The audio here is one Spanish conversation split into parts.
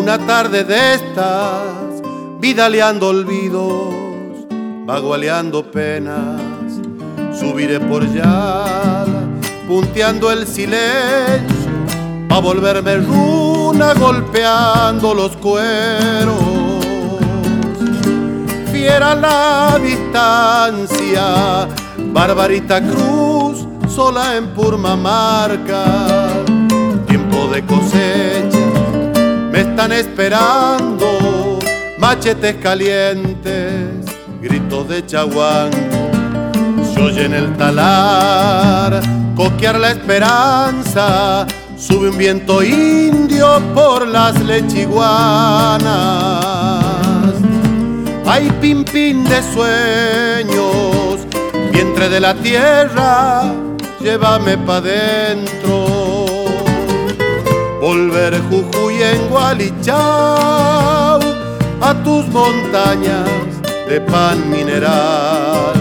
Una tarde de estas, vidaleando olvidos, vagualeando penas, subiré por Yala, punteando el silencio, pa' volverme runa golpeando los cueros. Fiera la distancia, Barbarita Cruz, sola en Purmamarca. Tiempo de cosecha, me están esperando machetes calientes, gritos de chaguanco. Se oye en el talar coquear la esperanza, sube un viento indio por las lechiguanas. Hay pimpín de sueños, vientre de la tierra, llévame pa' dentro. Volver Jujuy en Gualichao, a tus montañas de pan mineral.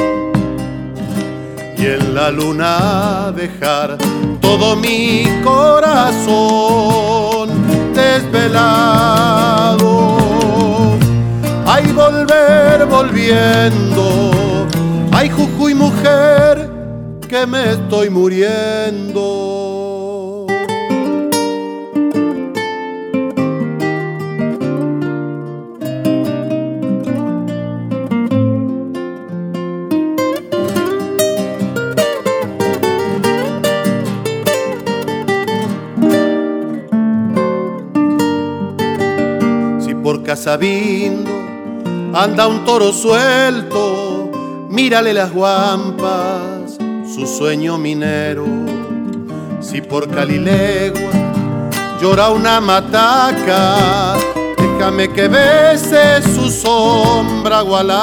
Y en la luna dejar todo mi corazón desvelado. Ay, volver volviendo, ay, Jujuy mujer, que me estoy muriendo. Si por Casabindo anda un toro suelto, mírale las guampas, su sueño minero. Si por Calilegua llora una mataca, déjame que bese su sombra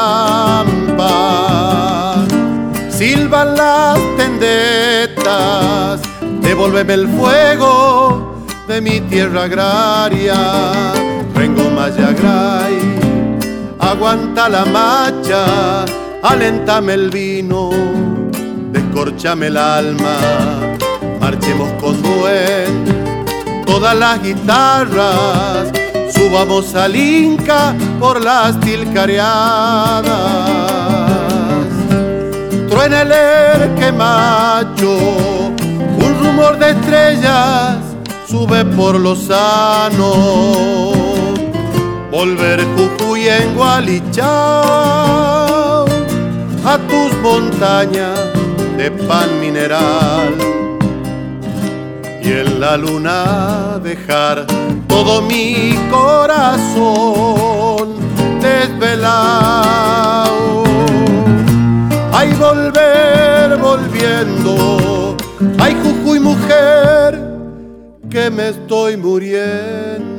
gualampa. Silban las tendetas, devuélveme el fuego de mi tierra agraria. Rengo Mayagray, aguanta la macha, aléntame el vino, descórchame el alma. Marchemos con duende, todas las guitarras, subamos al Inca por las tilcareadas. Truena el erque macho, un rumor de estrellas sube por los sanos. Volver Jujuy en Gualichao, a tus montañas de pan mineral. Y en la luna dejar todo mi corazón desvelado. Ay, volver volviendo, ay, Jujuy mujer, que me estoy muriendo.